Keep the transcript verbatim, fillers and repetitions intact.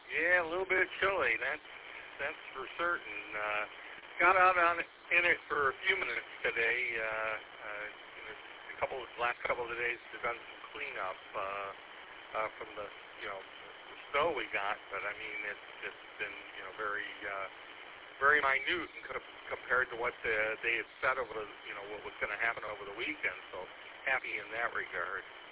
Yeah, a little bit chilly. That's that's for certain. Uh, got out on in it for a few minutes today. Uh, uh, you know, a couple of last couple of days, we've done some cleanup uh, uh, from the you know the snow we got. But I mean, it's it's been you know very uh, very minute in co- compared to what uh, they had said over the you know what was going to happen over the weekend. So happy in that regard.